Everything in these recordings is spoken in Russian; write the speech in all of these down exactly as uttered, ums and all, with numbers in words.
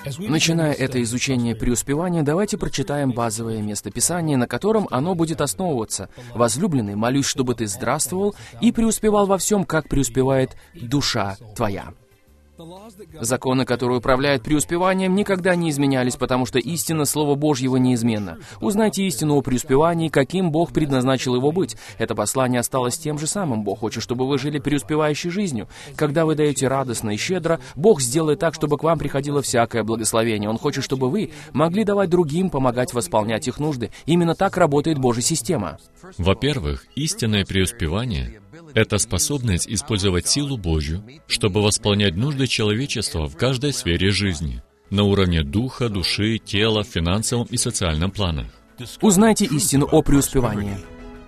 Начиная это изучение преуспевания, давайте прочитаем базовое местописание, на котором оно будет основываться. «Возлюбленный, молюсь, чтобы ты здравствовал и преуспевал во всем, как преуспевает душа твоя». Законы, которые управляют преуспеванием, никогда не изменялись, потому что истина Слова Божьего неизменна. Узнайте истину о преуспевании, каким Бог предназначил его быть. Это послание осталось тем же самым. Бог хочет, чтобы вы жили преуспевающей жизнью. Когда вы даете радостно и щедро, Бог сделает так, чтобы к вам приходило всякое благословение. Он хочет, чтобы вы могли давать другим, помогать восполнять их нужды. Именно так работает Божья система. Во-первых, истинное преуспевание — это способность использовать силу Божью, чтобы восполнять нужды человечества в каждой сфере жизни, на уровне духа, души, тела, в финансовом и социальном планах. Узнайте истину о преуспевании.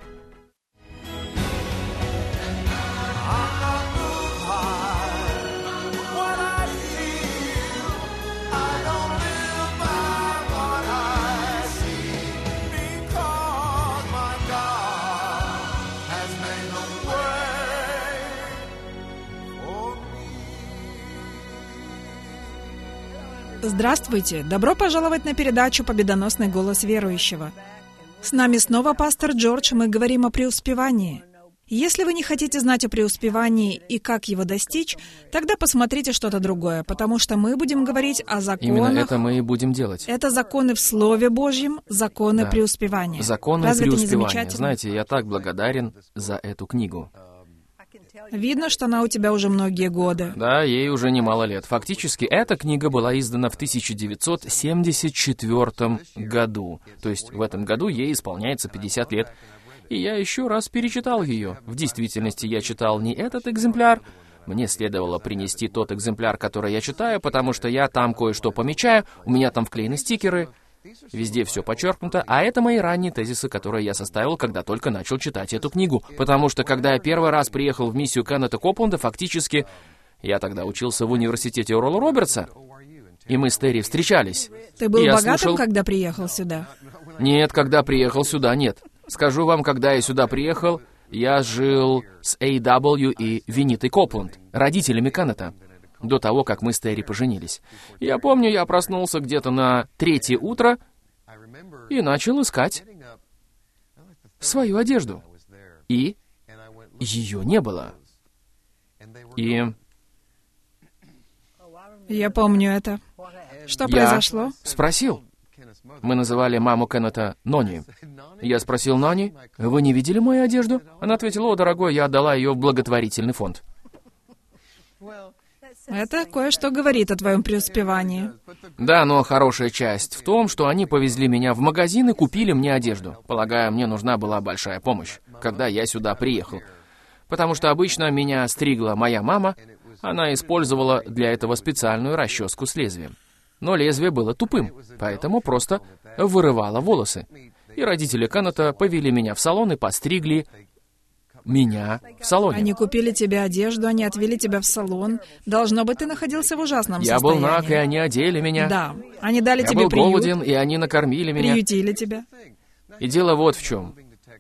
Здравствуйте! Добро пожаловать на передачу «Победоносный голос верующего». С нами снова пастор Джордж, мы говорим о преуспевании. Если вы не хотите знать о преуспевании и как его достичь, тогда посмотрите что-то другое, потому что мы будем говорить о законах. Именно это мы и будем делать. Это законы в Слове Божьем, законы Да. преуспевания. Законы Разве это не преуспевания. замечательно? Знаете, я так благодарен за эту книгу. Видно, что она у тебя уже многие годы. Да, ей уже немало лет. Фактически, эта книга была издана в тысяча девятьсот семьдесят четвёртом году. То есть в этом году ей исполняется пятьдесят лет. И я еще раз перечитал ее. В действительности, я читал не этот экземпляр. Мне следовало принести тот экземпляр, который я читаю, потому что я там кое-что помечаю, у меня там вклеены стикеры, везде все подчеркнуто, а это мои ранние тезисы, которые я составил, когда только начал читать эту книгу. Потому что, когда я первый раз приехал в миссию Кеннета Копланда, фактически, я тогда учился в университете Орла Робертса, и мы с Терри встречались. Ты был И я богатым, слушал... когда приехал сюда? Нет, когда приехал сюда, нет. Скажу вам, когда я сюда приехал, я жил с Эй Дабл Ю и Винитой Копланд, родителями Кеннета, до того, как мы с Терри поженились. Я помню, я проснулся где-то на третье утро и начал искать свою одежду. И ее не было. И Я помню это. Что я произошло? спросил. Мы называли маму Кеннета Нони. Я спросил Нони, «Вы не видели мою одежду?» Она ответила, «О, дорогой, я отдала ее в благотворительный фонд». Это кое-что говорит о твоем преуспевании. Да, но хорошая часть в том, что они повезли меня в магазин и купили мне одежду. Полагаю, мне нужна была большая помощь, когда я сюда приехал. Потому что обычно меня стригла моя мама, она использовала для этого специальную расческу с лезвием. Но лезвие было тупым, поэтому просто вырывало волосы. И родители Кеннета повели меня в салон и постригли меня в салоне. Они купили тебе одежду, они отвели тебя в салон. Должно быть, ты находился в ужасном Я был состоянии. наг, и они одели меня. Да. Они дали Я тебе был приют, голоден, и они накормили меня. приютили тебя. И дело вот в чем.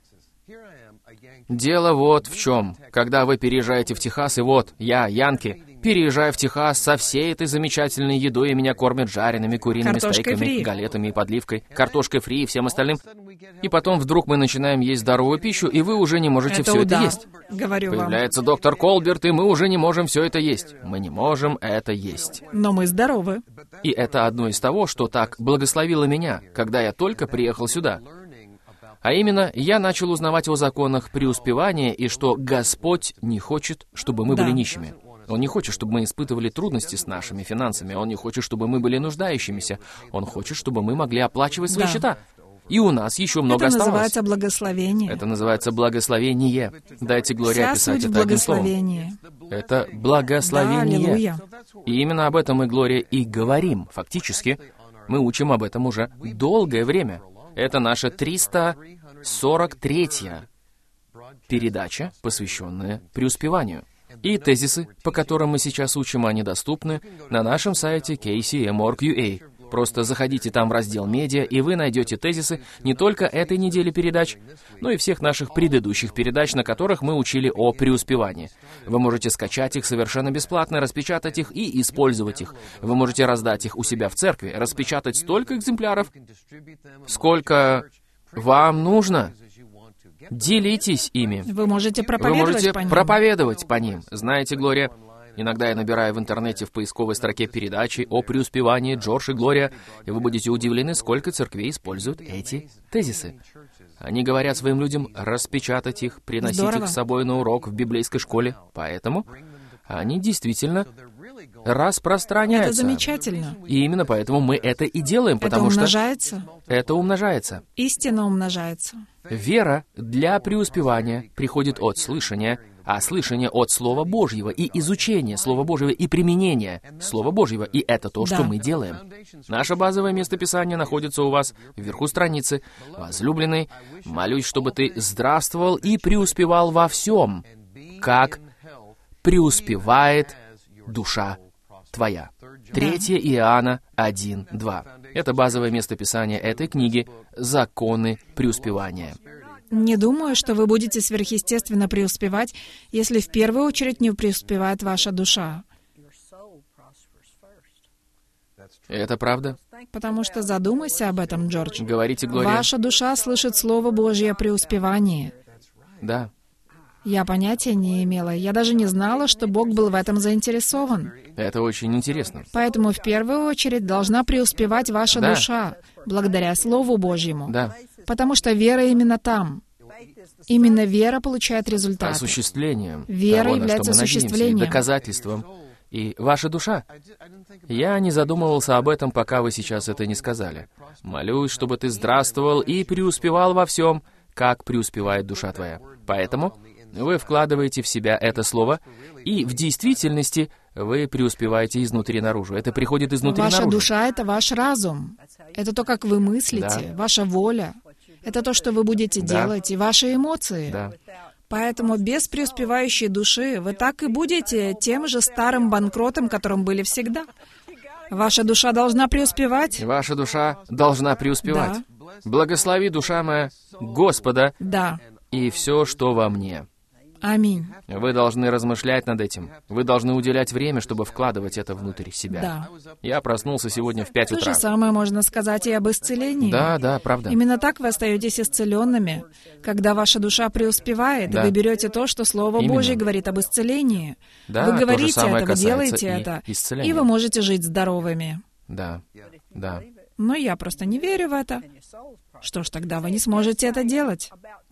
Дело вот в чем. Когда вы переезжаете в Техас, и вот, я, Янки, переезжаю в Техас со всей этой замечательной едой, и меня кормят жареными куриными Картошкой стейками, фри. галетами и подливкой, картошкой фри и всем остальным. И потом вдруг мы начинаем есть здоровую пищу, и вы уже не можете Это все удар, это есть. говорю вам. Появляется доктор Колберт, и мы уже не можем все это есть. Мы не можем это есть. Но мы здоровы. И это одно из того, что так благословило меня, когда я только приехал сюда. А именно, я начал узнавать о законах преуспевания, и что Господь не хочет, чтобы мы Да. были нищими. Он не хочет, чтобы мы испытывали трудности с нашими финансами. Он не хочет, чтобы мы были нуждающимися. Он хочет, чтобы мы могли оплачивать свои Да. счета. И у нас еще много Это осталось. называется благословение. Это называется благословение. Дайте Глория Вся описать суть в это одним словом. благословении. Это Да, благословение. аллилуйя. И именно об этом мы, Глория, и говорим. Фактически, мы учим об этом уже долгое время. Это наша триста сорок третья передача, посвященная преуспеванию. И тезисы, по которым мы сейчас учим, они доступны на нашем сайте кей си эм точка орг точка ю а. Просто заходите там в раздел «Медиа», и вы найдете тезисы не только этой недели передач, но и всех наших предыдущих передач, на которых мы учили о преуспевании. Вы можете скачать их совершенно бесплатно, распечатать их и использовать их. Вы можете раздать их у себя в церкви, распечатать столько экземпляров, сколько вам нужно. Делитесь ими. Вы можете Вы проповедовать можете по ним. проповедовать по ним. Знаете, Глория, иногда я набираю в интернете в поисковой строке передачи о преуспевании Джордж и Глория, и вы будете удивлены, сколько церквей используют эти тезисы. Они говорят своим людям распечатать их, приносить Здорово. их с собой на урок в библейской школе. Поэтому они действительно распространяются. Это замечательно. И именно поэтому мы это и делаем, Это потому что умножается. это умножается. Истина умножается. Вера для преуспевания приходит от слышания, а слышание от Слова Божьего, и изучение Слова Божьего, и применение Слова Божьего. И это то, что Да. мы делаем. Наше базовое местописание находится у вас вверху страницы. Возлюбленный, молюсь, чтобы ты здравствовал и преуспевал во всем, как преуспевает душа твоя. третье Иоанна один, два. Это базовое местописание этой книги «Законы преуспевания». Не думаю, что вы будете сверхъестественно преуспевать, если в первую очередь не преуспевает ваша душа. Это правда? Потому что задумайся об этом, Джордж. Говорите, Глория. Ваша душа слышит Слово Божье о преуспевании. Да. Я понятия не имела. Я даже не знала, что Бог был в этом заинтересован. Это очень интересно. Поэтому в первую очередь должна преуспевать ваша Да. душа, благодаря Слову Божьему. Да. Потому что вера именно там. Именно вера получает результаты. Осуществлением Вера того, на является что мы надеемся, и осуществлением. доказательством. И ваша душа. Я не задумывался об этом, пока вы сейчас это не сказали. Молюсь, чтобы ты здравствовал и преуспевал во всем, как преуспевает душа твоя. Поэтому вы вкладываете в себя это слово, и в действительности вы преуспеваете изнутри наружу. Это приходит изнутри Ваша наружу. душа — это ваш разум. Это то, как вы мыслите, Да. ваша воля. Это то, что вы будете Да. делать, и ваши эмоции. Да. Поэтому без преуспевающей души вы так и будете тем же старым банкротом, которым были всегда. Ваша душа должна преуспевать. Ваша душа должна преуспевать. Благослови, душа моя, Господа, Да. и все, что во мне. Аминь. Вы должны размышлять над этим. Вы должны уделять время, чтобы вкладывать это внутрь себя. Да. Я проснулся сегодня в пять То утра. же самое можно сказать и об исцелении. Да, да, правда. Именно так вы остаетесь исцеленными. Когда ваша душа преуспевает, Да. вы берете то, что Слово Именно. Божье говорит об исцелении. Да, вы то же говорите самое это, вы касается делаете и это, исцеления. и вы можете жить здоровыми. Да, да. Но я просто не верю в это. Что ж, тогда вы не сможете это делать.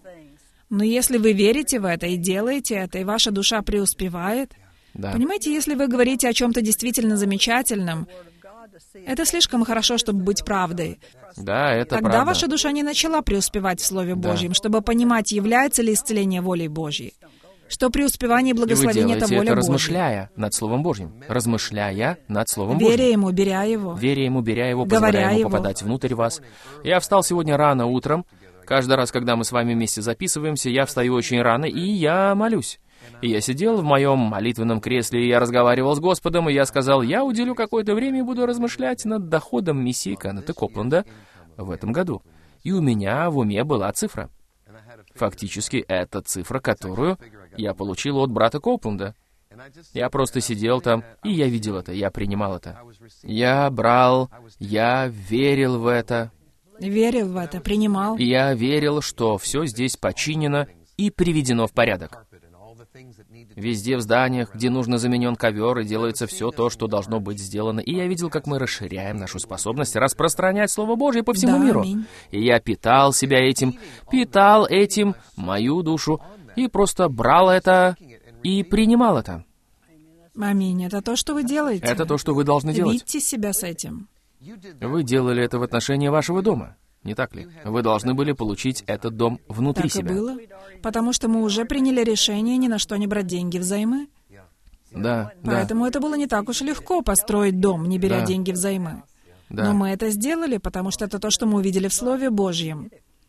Но если вы верите в это и делаете это, и ваша душа преуспевает, Да. понимаете, если вы говорите о чем-то действительно замечательном, это слишком хорошо, чтобы быть правдой. Да, это Тогда правда. ваша душа не начала преуспевать в Слове Да. Божьем, чтобы понимать, является ли исцеление волей Божьей. Что преуспевание и И вы благословение — это делаете воля это, Божья. размышляя над Словом Божьим. Размышляя над Словом Веря Божьим. Ему, беря Его. Веря Ему, беря Его, Говоря позволяя Ему Его. попадать внутрь вас. Я встал сегодня рано утром. Каждый раз, когда мы с вами вместе записываемся, я встаю очень рано, и я молюсь. И я сидел в моем молитвенном кресле, и я разговаривал с Господом, и я сказал, я уделю какое-то время и буду размышлять над доходом Мессии Кеннета Копленда в этом году. И у меня в уме была цифра. Фактически, это цифра, которую я получил от брата Копленда. Я просто сидел там, и я видел это, я принимал это. Я брал, я верил в это. Верил в это, принимал. И я верил, что все здесь починено и приведено в порядок. Везде в зданиях, где нужно заменен ковер, и делается все то, что должно быть сделано. И я видел, как мы расширяем нашу способность распространять Слово Божье по всему Да, миру. аминь. И я питал себя этим, питал этим мою душу, и просто брал это и принимал это. Аминь. Это то, что вы делаете. Это то, что вы должны делать. Видите себя с этим. Вы делали это в отношении вашего дома, не так ли? Вы должны были получить этот дом внутри Так и себя. было. Потому что мы уже приняли решение ни на что не брать деньги взаймы. Да, да, Поэтому это было не так уж легко построить дом, не беря Да. деньги взаймы. да. Но мы это сделали, потому что это то, что мы увидели в Слове Божьем.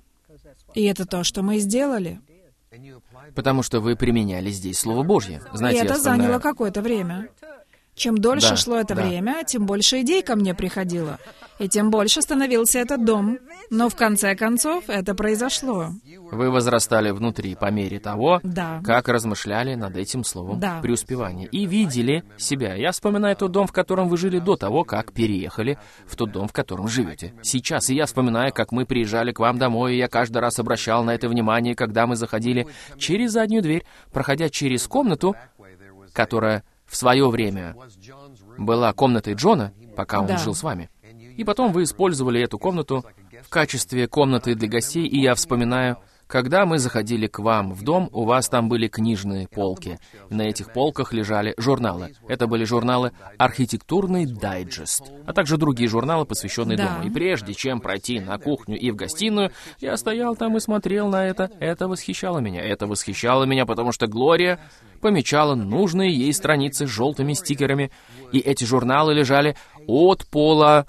И это то, что мы сделали. Потому что вы применяли здесь Слово Божье. Знаете, И это я вспоминаю- заняло какое-то время. Чем дольше Да, шло это да. время, тем больше идей ко мне приходило. И тем больше становился этот дом. Но в конце концов это произошло. Вы возрастали внутри по мере того, Да. как размышляли над этим словом Да. преуспевание. И видели себя. Я вспоминаю тот дом, в котором вы жили до того, как переехали в тот дом, в котором живете сейчас. И я вспоминаю, как мы приезжали к вам домой, и я каждый раз обращал на это внимание, когда мы заходили через заднюю дверь, проходя через комнату, которая в свое время была комнатой Джона, пока он Да. жил с вами. И потом вы использовали эту комнату в качестве комнаты для гостей, и я вспоминаю, когда мы заходили к вам в дом, у вас там были книжные полки. На этих полках лежали журналы. Это были журналы «Архитектурный дайджест», а также другие журналы, посвященные Да. дому. И прежде чем пройти на кухню и в гостиную, я стоял там и смотрел на это. Это восхищало меня. Это восхищало меня, потому что Глория помечала нужные ей страницы с желтыми стикерами, и эти журналы лежали от пола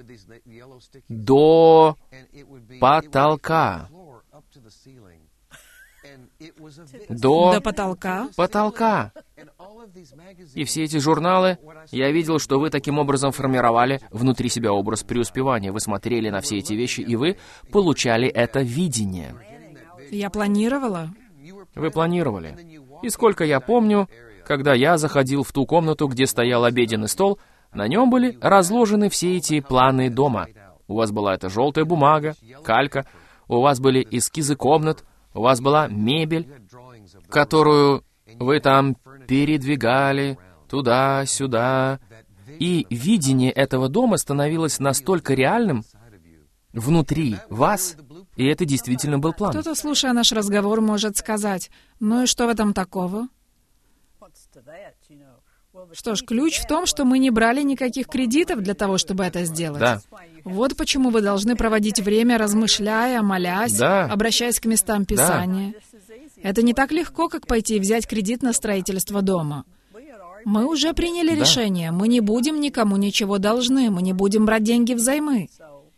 до потолка. До До потолка. потолка. И все эти журналы, я видел, что вы таким образом формировали внутри себя образ преуспевания. Вы смотрели на все эти вещи, и вы получали это видение. Я планировала. Вы планировали. И сколько я помню, когда я заходил в ту комнату, где стоял обеденный стол, на нем были разложены все эти планы дома. У вас была эта желтая бумага, калька, у вас были эскизы комнат, у вас была мебель, которую вы там передвигали туда-сюда. И видение этого дома становилось настолько реальным внутри вас, и это действительно был план. Кто-то, слушая наш разговор, может сказать, ну и что в этом такого? Что ж, ключ в том, что мы не брали никаких кредитов для того, чтобы это сделать. Да. Вот почему вы должны проводить время, размышляя, молясь, Да. обращаясь к местам Писания. Это не так легко, как пойти и взять кредит на строительство дома. Мы уже приняли Да. решение. Мы не будем никому ничего должны. Мы не будем брать деньги взаймы.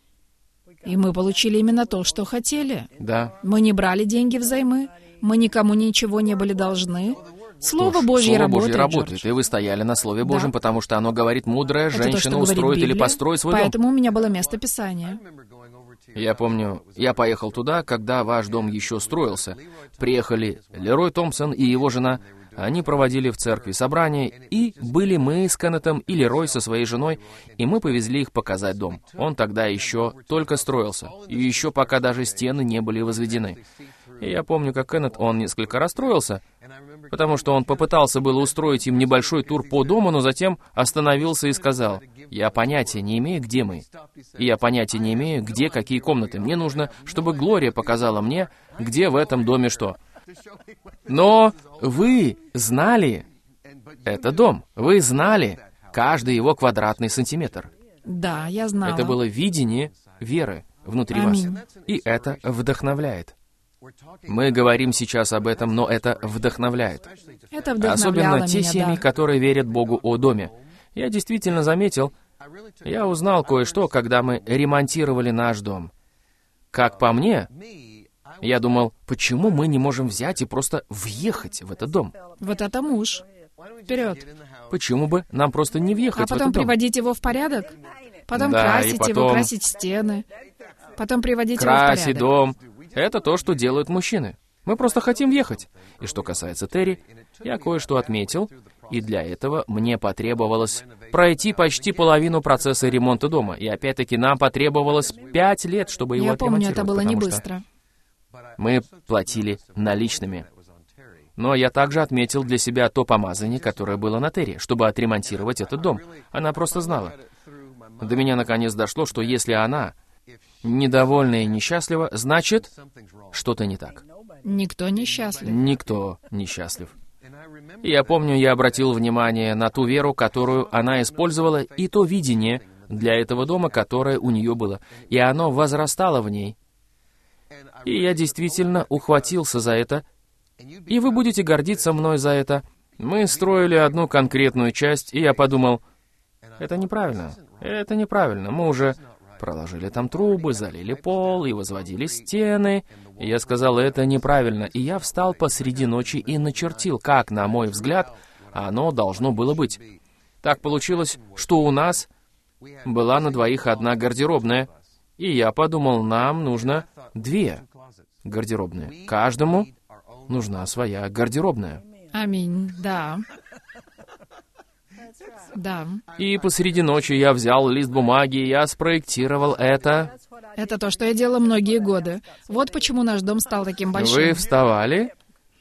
И мы получили именно то, что хотели. Да. Мы не брали деньги взаймы. Мы никому ничего не были должны. Слово Что ж, Божье Слово работает, Божье работает, Джордж. и вы стояли на Слове Божьем, Да. потому что оно говорит, мудрая Это то, что женщина говорит устроит или Библия, построит свой дом. поэтому у меня было место Писания. Я помню, я поехал туда, когда ваш дом еще строился. Приехали Лерой Томпсон и его жена. Они проводили в церкви собрание, и были мы с Кеннетом и Лерой со своей женой, и мы повезли их показать дом. Он тогда еще только строился, и еще пока даже стены не были возведены. И я помню, как Кеннет, он несколько расстроился, потому что он попытался было устроить им небольшой тур по дому, но затем остановился и сказал, «Я понятия не имею, где мы. И я понятия не имею, где какие комнаты. Мне нужно, чтобы Глория показала мне, где в этом доме что». Но вы знали, это дом, вы знали каждый его квадратный сантиметр. Да, я знала. Это было видение веры внутри Аминь. вас. И это вдохновляет. Мы говорим сейчас об этом, но это вдохновляет. Это вдохновляло Особенно те меня, семьи, да. которые верят Богу о доме. Я действительно заметил, я узнал кое-что, когда мы ремонтировали наш дом. Как по мне, я думал, почему мы не можем взять и просто въехать в этот дом? Вот это муж. Вперед. Почему бы нам просто не въехать А в потом этот дом? приводить его в порядок? Потом Да, и красить его, потом- красить стены. Потом приводить его в Красить порядок. дом. Это то, что делают мужчины. Мы просто хотим въехать. И что касается Терри, я кое-что отметил, и для этого мне потребовалось пройти почти половину процесса ремонта дома. И опять-таки нам потребовалось пять лет, чтобы его Я помню, это отремонтировать, было не потому что быстро. мы платили наличными. Но я также отметил для себя то помазание, которое было на Терри, чтобы отремонтировать этот дом. Она просто знала. До меня наконец дошло, что если она недовольна и несчастлива, значит, что-то не так. Никто не счастлив. Никто не счастлив. И я помню, я обратил внимание на ту веру, которую она использовала, и то видение для этого дома, которое у нее было. И оно возрастало в ней. И я действительно ухватился за это, и вы будете гордиться мной за это. Мы строили одну конкретную часть, и я подумал, это неправильно, это неправильно. Мы уже проложили там трубы, залили пол и возводили стены. И я сказал, это неправильно. И я встал посреди ночи и начертил, как, на мой взгляд, оно должно было быть. Так получилось, что у нас была на двоих одна гардеробная. И я подумал, нам нужно две гардеробные. Каждому нужна своя гардеробная. Аминь. Да. Да. И посреди ночи я взял лист бумаги, я спроектировал это. Это то, что я делала многие годы. Вот почему наш дом стал таким большим. Вы вставали,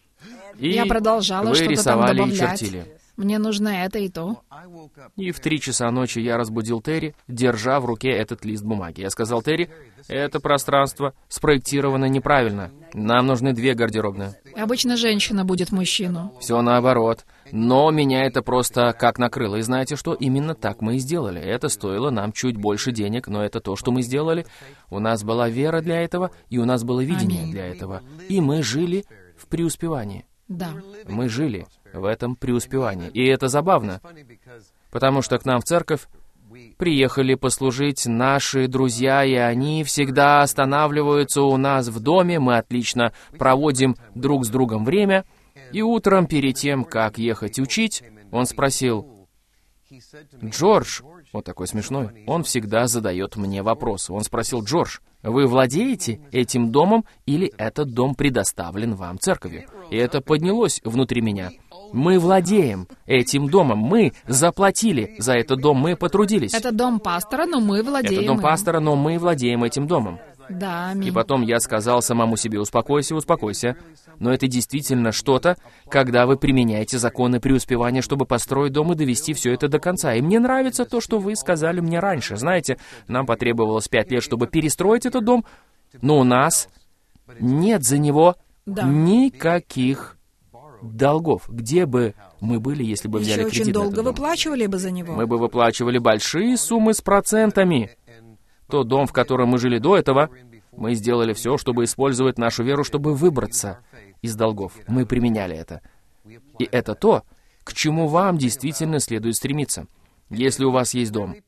и я продолжала вы что-то там рисовали и добавлять. чертили. Мне нужно это и то. И в три часа ночи я разбудил Терри, держа в руке этот лист бумаги. Я сказал: Терри, это пространство спроектировано неправильно. Нам нужны две гардеробные. Обычно женщина будет мужчину. Все наоборот. Но меня это просто как накрыло. И знаете что? Именно так мы и сделали. Это стоило нам чуть больше денег, но это то, что мы сделали. У нас была вера для этого, и у нас было видение Аминь. для этого. И мы жили в преуспевании. Да. Мы жили в этом преуспевании. И это забавно, потому что к нам в церковь приехали послужить наши друзья, и они всегда останавливаются у нас в доме, мы отлично проводим друг с другом время, и утром, перед тем, как ехать учить, он спросил: «Джордж», вот такой смешной, он всегда задает мне вопросы. Он спросил: «Джордж, вы владеете этим домом или этот дом предоставлен вам церковью?» И это поднялось внутри меня. Мы владеем этим домом, мы заплатили за этот дом, мы потрудились. Это дом пастора, но мы владеем Это дом им. пастора, но мы владеем этим домом. Да, аминь. И потом я сказал самому себе: успокойся, успокойся. Но это действительно что-то, когда вы применяете законы преуспевания, чтобы построить дом и довести все это до конца. И мне нравится то, что вы сказали мне раньше. Знаете, нам потребовалось пять лет, чтобы перестроить этот дом, но у нас нет за него Да. никаких долгов. Где бы мы были, если бы взяли Еще кредит очень на долго этот дом? выплачивали бы за него. Мы бы выплачивали большие суммы с процентами. Тот дом, в котором мы жили до этого, мы сделали все, чтобы использовать нашу веру, чтобы выбраться из долгов. Мы применяли это. И это то, к чему вам действительно следует стремиться. Если у вас есть дом,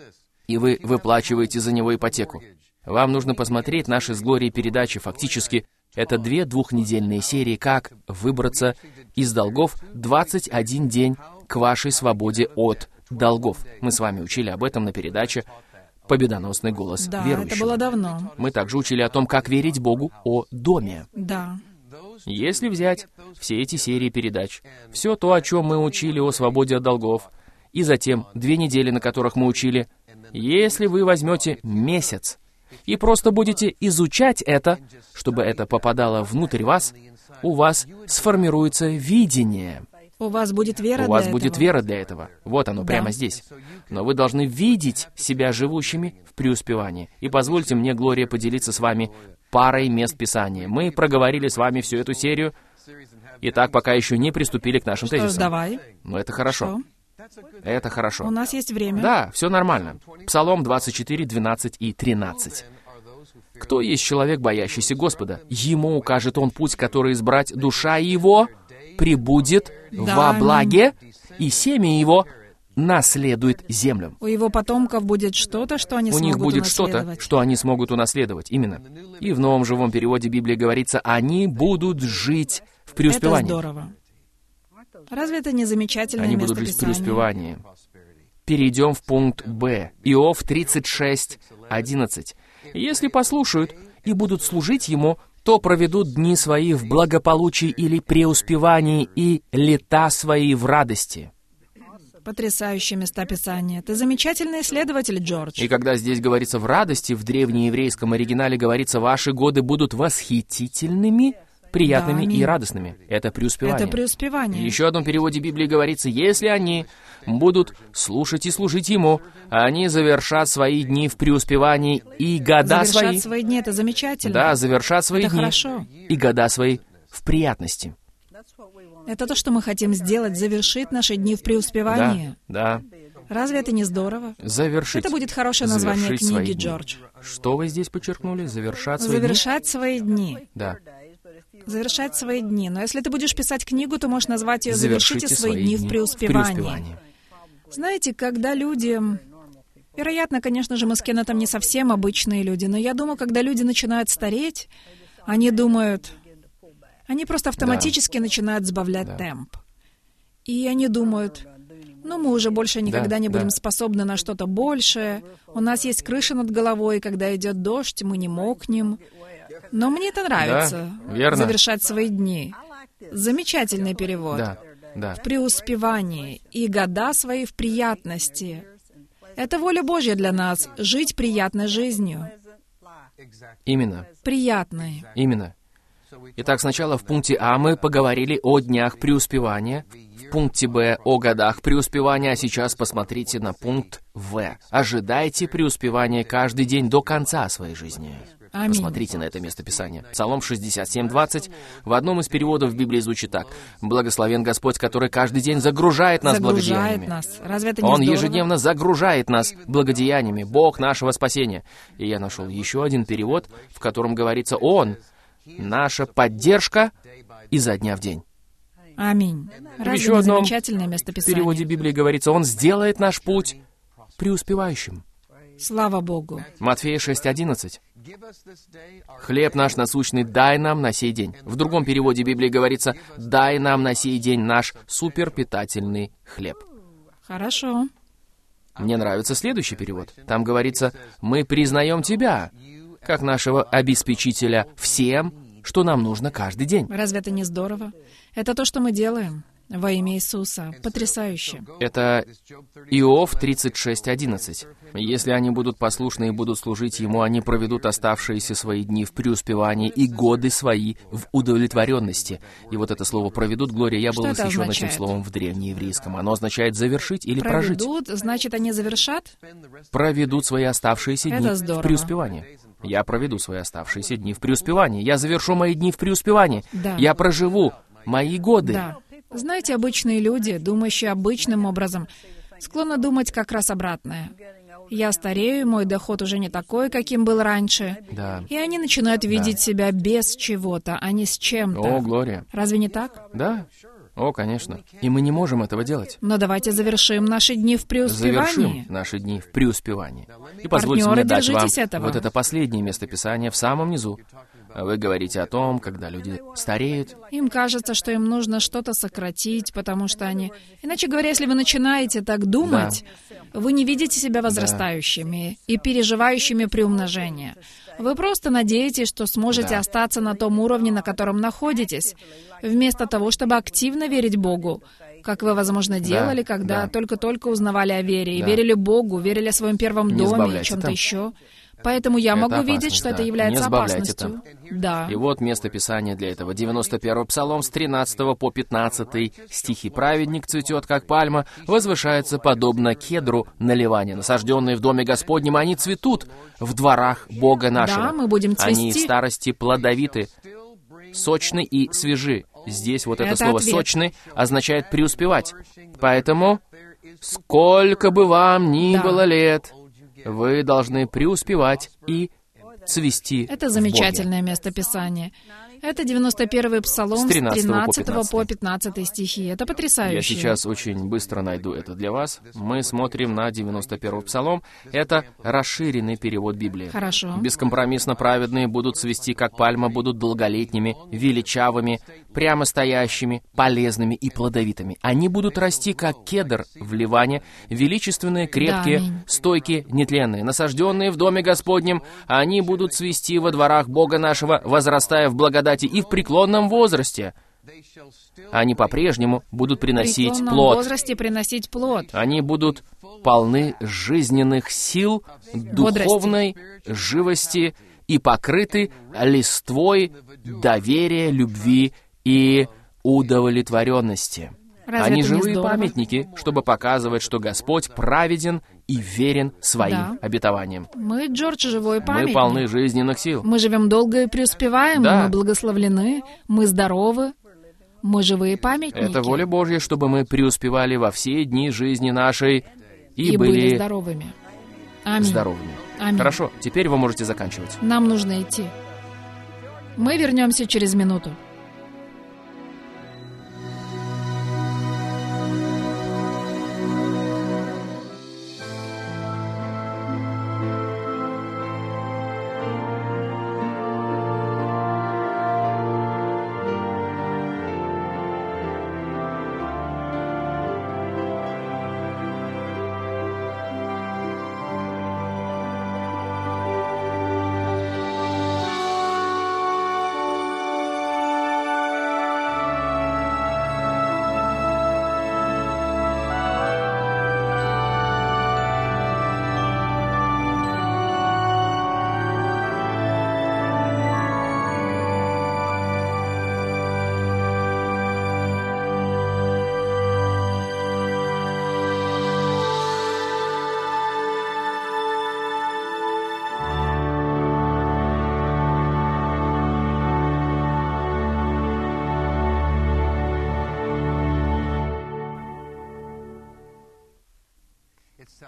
и вы выплачиваете за него ипотеку, вам нужно посмотреть наши с Глорией передачи. Фактически, это две двухнедельные серии «Как выбраться из долгов. двадцать один день к вашей свободе от долгов». Мы с вами учили об этом на передаче «Победоносный голос Да, верующего». это было давно. Мы также учили о том, как верить Богу о доме. Да. Если взять все эти серии передач, все то, о чем мы учили о свободе от долгов, и затем две недели, на которых мы учили, если вы возьмете месяц и просто будете изучать это, чтобы это попадало внутрь вас, у вас сформируется видение. У вас будет вера У вас для будет этого. вера для этого. Вот оно, Да. прямо здесь. Но вы должны видеть себя живущими в преуспевании. И позвольте мне, Глория, поделиться с вами парой мест Писания. Мы проговорили с вами всю эту серию, и так пока еще не приступили к нашим Что ж, тезисам. давай. Но это хорошо. Это хорошо. У нас есть время. Да, все нормально. Псалом двадцать четыре, двенадцать и тринадцать. «Кто есть человек, боящийся Господа? Ему укажет он путь, который избрать. Душа его пребудет Да, во аминь. благе, и семя его наследует землю». У его потомков будет что-то, что они У смогут них будет что-то, унаследовать. что они смогут унаследовать. Именно. И в новом живом переводе Библии говорится: «Они будут жить в Это преуспевании». здорово. Разве это не замечательное Они место будут жить в Писания? преуспевании. Перейдем в пункт Б. Иов тридцать шесть, одиннадцать. «Если послушают и будут служить Ему, то проведут дни свои в благополучии или преуспевании и лета свои в радости». Потрясающие места Писания. Ты замечательный исследователь, Джордж. И когда здесь говорится «в радости», в древнееврейском оригинале говорится «ваши годы будут восхитительными, приятными Да, и аминь. радостными». Это преуспевание. Это преуспевание. В еще одном переводе Библии говорится: «Если они будут слушать и служить Ему, они завершат свои дни в преуспевании и года Завершать свои...» свои дни — это замечательно. Да, завершат свои Это дни хорошо. и года свои в приятности. Это то, что мы хотим сделать, завершить наши дни в преуспевании. Да, да. Разве это не здорово? Завершить. Это будет хорошее название Завершить свои книги, дни. Джордж. Что вы здесь подчеркнули? Завершать свои Завершать свои дни. дни? Да. Завершать свои дни. Но если ты будешь писать книгу, то можешь назвать ее «Завершите Завершите свои дни в преуспевании». преуспевании. Знаете, когда люди... Вероятно, конечно же, мы с Кеннетом не совсем обычные люди, но я думаю, когда люди начинают стареть, они думают... Они просто автоматически начинают сбавлять Да. темп. И они думают, Ну, мы уже больше никогда Да, не будем да. способны на что-то большее. У нас есть крыша над головой, когда идет дождь, мы не мокнем. Но мне это нравится. Да, верно. Завершать свои дни. Замечательный перевод. Да, да. В преуспевании и года свои в приятности. Это воля Божья для нас — жить приятной жизнью. Именно, Приятной. именно. Итак, сначала в пункте А мы поговорили о днях преуспевания, в пункте Б о годах преуспевания, а сейчас посмотрите на пункт В. Ожидайте преуспевания каждый день до конца своей жизни. Аминь. Посмотрите на это местописание. Псалом шестьдесят семь двадцать в одном из переводов в Библии звучит так. «Благословен Господь, который каждый день загружает нас Загружает благодеяниями». нас. Разве это не Он здорово? ежедневно загружает нас благодеяниями, Бог нашего спасения. И я нашел еще один перевод, в котором говорится «Он» — наша поддержка изо дня в день. Аминь. Разве еще не одном замечательное В местописание? переводе Библии говорится «Он сделает наш путь преуспевающим». Слава Богу. Матфея шесть одиннадцать. «Хлеб наш насущный дай нам на сей день». В другом переводе Библии говорится «дай нам на сей день наш суперпитательный хлеб». Хорошо. Мне нравится следующий перевод. Там говорится «мы признаем Тебя, как нашего обеспечителя всем, что нам нужно каждый день». Разве это не здорово? Это то, что мы делаем во имя Иисуса. Потрясающе. Это Иов тридцать шесть одиннадцать. «Если они будут послушны и будут служить Ему, они проведут оставшиеся свои дни в преуспевании и годы свои в удовлетворенности». И вот это слово «проведут», Глория, я был Что это восхищен этим означает? словом в древнееврейском. Оно означает «завершить» или «прожить». Проведут, значит, они завершат? Проведут свои оставшиеся Это дни здорово. в преуспевании. Я проведу свои оставшиеся дни в преуспевании. Я завершу мои дни в преуспевании. Да. Я проживу мои годы. Да. Знаете, обычные люди, думающие обычным образом, склонны думать как раз обратное. Я старею, мой доход уже не такой, каким был раньше. Да. И они начинают видеть себя без чего-то, а не с чем-то. О, Глория. Разве не так? Да. О, конечно. И мы не можем этого делать. Но давайте завершим наши дни в преуспевании. Завершим наши дни в преуспевании. И позвольте Партнеры, мне дать вам держитесь этого. вот это последнее местописание в самом низу. Вы говорите о том, когда люди стареют. Им кажется, что им нужно что-то сократить, потому что они... Иначе говоря, если вы начинаете так думать, вы не видите себя возрастающими и переживающими приумножение. Вы просто надеетесь, что сможете Да. остаться на том уровне, на котором находитесь, вместо того, чтобы активно верить Богу, как вы, возможно, делали, когда да. только-только узнавали о вере, и Да. верили Богу, верили о своем первом Не доме и сбавляйте чем-то темп. еще. Поэтому я Это могу видеть, опасность, что это да. является Не сбавляйте опасностью. Да. И вот место Писания для этого. девяносто первый Псалом с тринадцатого по пятнадцатый стихи. «Праведник цветет, как пальма, возвышается подобно кедру на Ливане. Насажденные в доме Господнем, они цветут в дворах Бога нашего. Да, мы будем Они в цвести. старости плодовиты, сочны и свежи». Здесь вот это, Это слово ответ. «сочны» означает преуспевать. Поэтому, сколько бы вам ни Да. было лет, вы должны преуспевать и цвести Это в замечательное местописание. Это девяносто первый Псалом С с тринадцатого по тринадцатого по пятнадцатый. пятнадцатый стихи. Это Боге. потрясающе. Я сейчас очень быстро найду это для вас. Мы смотрим на девяносто первый Псалом. Это расширенный перевод Библии. Хорошо. Бескомпромиссно праведные будут цвести, как пальма, будут долголетними, величавыми, прямо стоящими, полезными и плодовитыми. Они будут расти, как кедр в Ливане, величественные, крепкие, Да, аминь. стойкие, нетленные, насажденные в доме Господнем. Они будут цвести во дворах Бога нашего, возрастая в благодати и в преклонном возрасте. Они по-прежнему будут В приносить преклонном плод. возрасте приносить плод. Они будут полны жизненных сил, духовной живости и покрыты листвой доверия, любви и удовлетворенности. Разве Они это не живые здорово? памятники, чтобы показывать, что Господь праведен и верен своим Да. обетованиям. Мы, Джордж, живой Мы памятник. полны жизненных сил. Мы живем долго и преуспеваем, Да. мы благословлены, мы здоровы, мы живые памятники. Это воля Божья, чтобы мы преуспевали во все дни жизни нашей и, и были были здоровыми. Аминь. здоровыми. Аминь. Хорошо, теперь вы можете заканчивать. Нам нужно идти. Мы вернемся через минуту.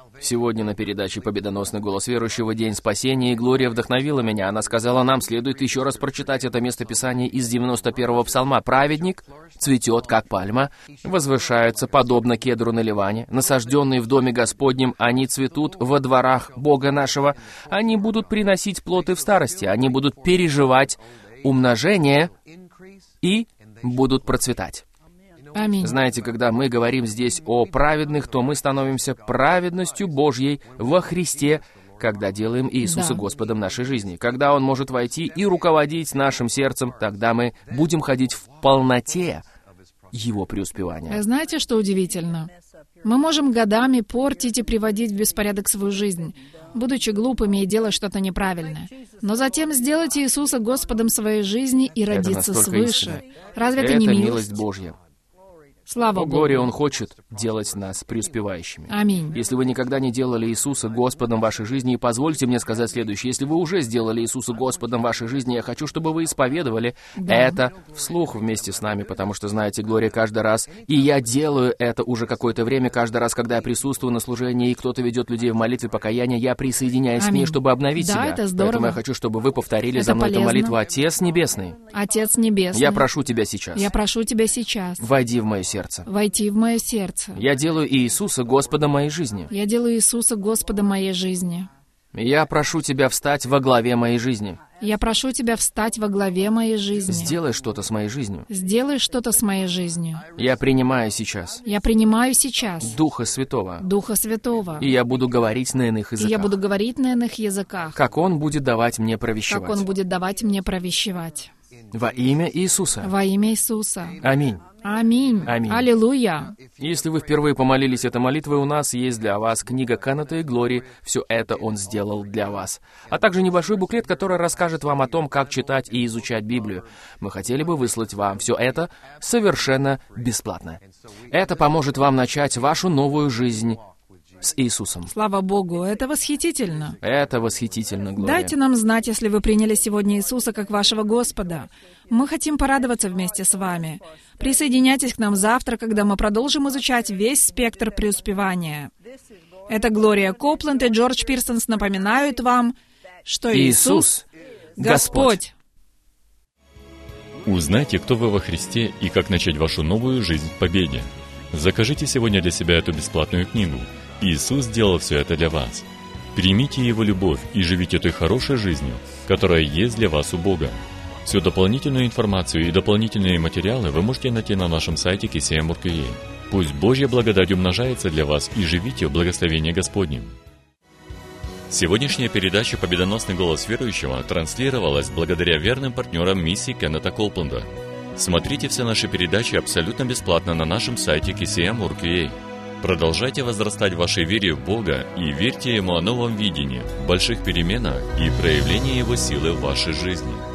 Сегодня на передаче «Победоносный голос верующего. День спасения», и Глория вдохновила меня. Она сказала, нам следует еще раз прочитать это местописание из девяносто первого псалма. «Праведник цветет, как пальма, возвышается, подобно кедру на Ливане. Насажденные в доме Господнем, они цветут во дворах Бога нашего. Они будут приносить плоды в старости, они будут переживать умножение и будут процветать». Аминь. Знаете, когда мы говорим здесь о праведных, то мы становимся праведностью Божьей во Христе, когда делаем Иисуса Да. Господом нашей жизни. Когда Он может войти и руководить нашим сердцем, тогда мы будем ходить в полноте Его преуспевания. Знаете, что удивительно? Мы можем годами портить и приводить в беспорядок свою жизнь, будучи глупыми и делая что-то неправильное. Но затем сделать Иисуса Господом своей жизни и родиться настолько свыше. истинно. Разве это, Это не милость милость? Божья. Слава О Богу. горе Он хочет делать нас преуспевающими. Аминь. Если вы никогда не делали Иисуса Господом в вашей жизни, и позвольте мне сказать следующее. Если вы уже сделали Иисуса Господом в вашей жизни, я хочу, чтобы вы исповедовали Да. это вслух вместе с нами, потому что, знаете, Глория, каждый раз, и я делаю это уже какое-то время, каждый раз, когда я присутствую на служении, и кто-то ведет людей в молитве покаяния, я присоединяюсь к ней, Аминь. чтобы обновить Да, себя. это здорово. Поэтому я хочу, чтобы вы повторили Это за мной эту полезно. молитву. Отец Небесный, Отец Небесный, я прошу Тебя сейчас, я прошу Тебя сейчас войди в мое сердце. войти в мое сердце. Я делаю Иисуса Господом моей жизни. Я делаю Иисуса Господом моей жизни. Я прошу Тебя встать во главе моей жизни. Я прошу Тебя встать во главе моей жизни. Сделай что-то с моей жизнью. Сделай что-то с моей жизнью. Я принимаю сейчас Я принимаю сейчас Духа Святого, Духа Святого. и я буду говорить на иных И языках, я буду говорить на иных языках, как Он будет давать мне как провещевать. Он будет давать мне провещевать. Во имя Иисуса. Во имя Иисуса. Аминь. Аминь. Аминь. Аллилуйя. Если вы впервые помолились этой молитвой, у нас есть для вас книга Кеннета и Глории. Все это Он сделал для вас. А также небольшой буклет, который расскажет вам о том, как читать и изучать Библию. Мы хотели бы выслать вам все это совершенно бесплатно. Это поможет вам начать вашу новую жизнь с Иисусом. Слава Богу, это восхитительно. Это восхитительно, Глория. Дайте нам знать, если вы приняли сегодня Иисуса как вашего Господа. Мы хотим порадоваться вместе с вами. Присоединяйтесь к нам завтра, когда мы продолжим изучать весь спектр преуспевания. Это Глория Копленд и Джордж Пирсонс напоминают вам, что Иисус — Господь. Узнайте, кто вы во Христе и как начать вашу новую жизнь в победе. Закажите сегодня для себя эту бесплатную книгу. Иисус сделал все это для вас. Примите Его любовь и живите той хорошей жизнью, которая есть для вас у Бога. Всю дополнительную информацию и дополнительные материалы вы можете найти на нашем сайте кей си эм точка орг точка ю а. Пусть Божья благодать умножается для вас и живите в благословении Господнем. Сегодняшняя передача «Победоносный голос верующего» транслировалась благодаря верным партнерам миссии Кеннета Копленда. Смотрите все наши передачи абсолютно бесплатно на нашем сайте кей си эм точка орг точка ю а. Продолжайте возрастать в вашей вере в Бога и верьте Ему о новом видении, больших переменах и проявлении Его силы в вашей жизни.